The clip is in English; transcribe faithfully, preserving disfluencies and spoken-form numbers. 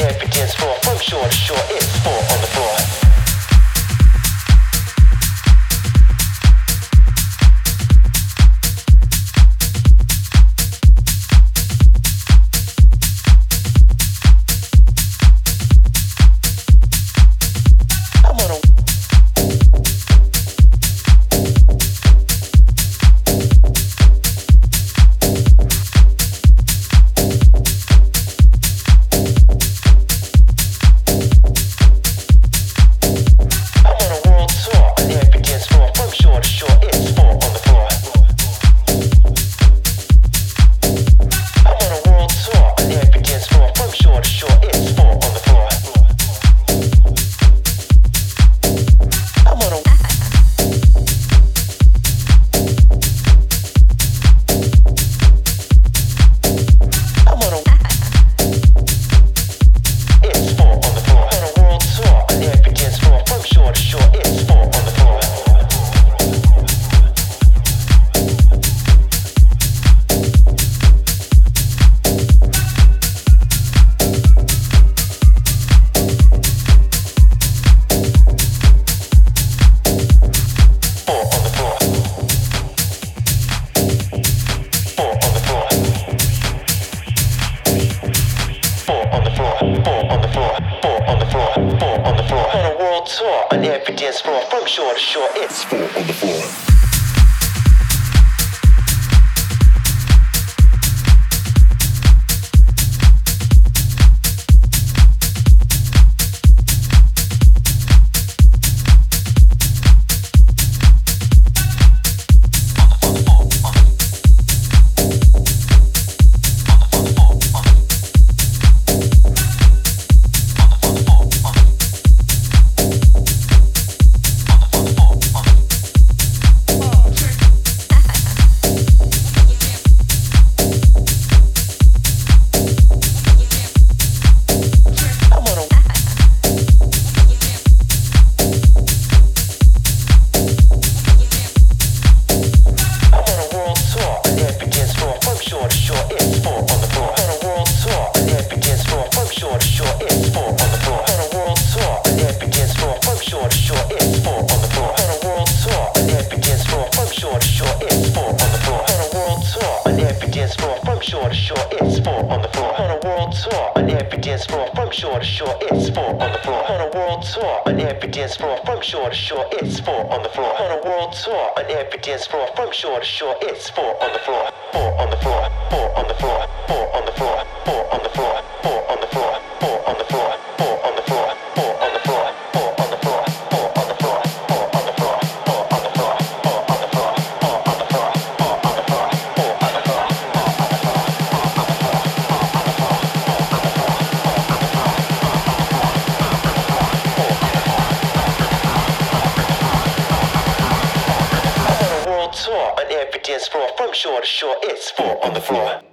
every dance floor, from shore to shore, it's four on the floor. On every dance floor, from shore to shore, it's four on the floor. Shore to shore, it's four on the floor. On a world tour, on every dance floor, from shore to shore, it's four on the floor. On a world tour, on every dance floor, from shore to shore, it's four on the floor. On a world tour, on every dance floor, from shore to shore, it's four on the floor. Four on the floor, four on the floor, four on the floor, four on the floor, four on the floor, four on the floor, four on the floor, four on the floor, four on the floor, four on the floor, four on the floor, four on the floor, four on the floor, four on the floor, four on the floor, four on the floor. Tour on every dance floor, from shore to shore, it's four on the floor.